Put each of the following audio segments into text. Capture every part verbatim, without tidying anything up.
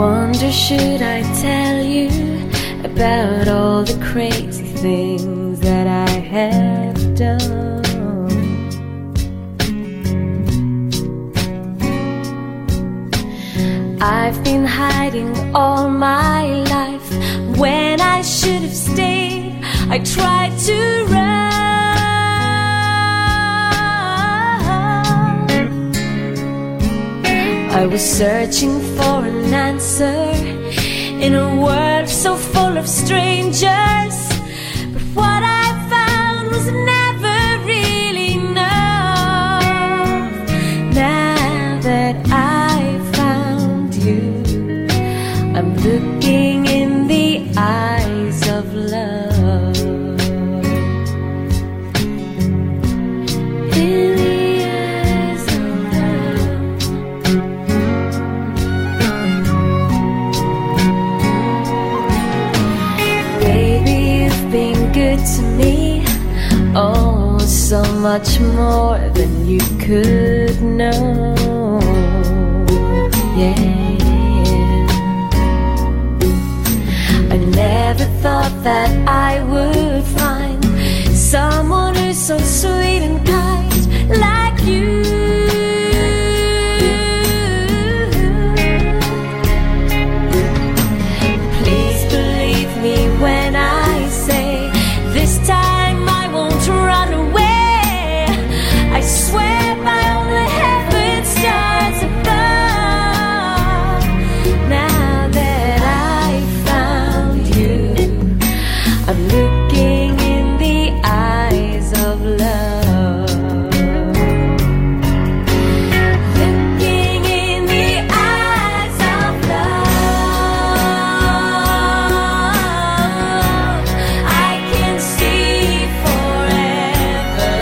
wonder, should I tell you about all the crazy things that I have done? I've been hiding all my life when I should have stayed. I tried to run. I was searching for an answer in a world so full of strangers, but what I found was never really enough. Now that I found you, I'm looking in the eyes of love. In the eyes of love. Baby, you've been good to me, oh, so much more than you could know. Yeah, I never thought that I would find someone who's so sweet and kind like you. Please believe me when I say this time I won't run away. I swear by all the heaven stars above. Now that I found you, I'm looking in the eyes of love. Looking in the eyes of love, I can see forever.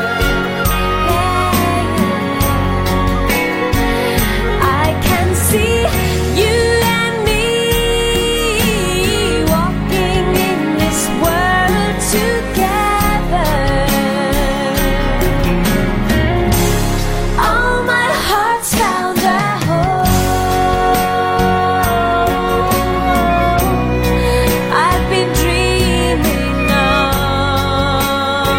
Yeah. I can see you and me walking in this world together. Oh, my heart's found a home I've been dreaming of.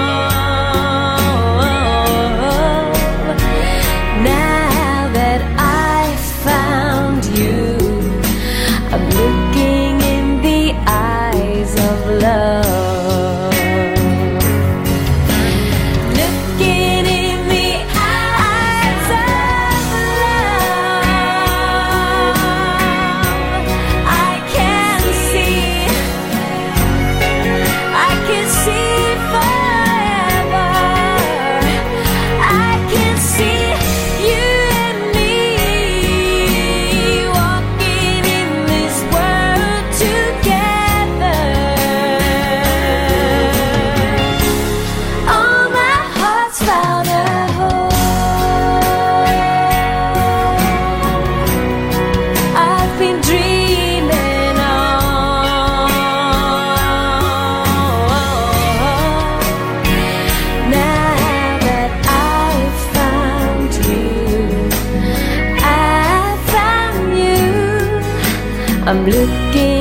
Now that I found you, I'm looking in the eyes of love. Looking in the eyes of love, I can see, I can see forever. I can see you and me walking in this world together. Oh, my heart's found a home I've been dreaming of. Now that I've found you, I found you, I'm looking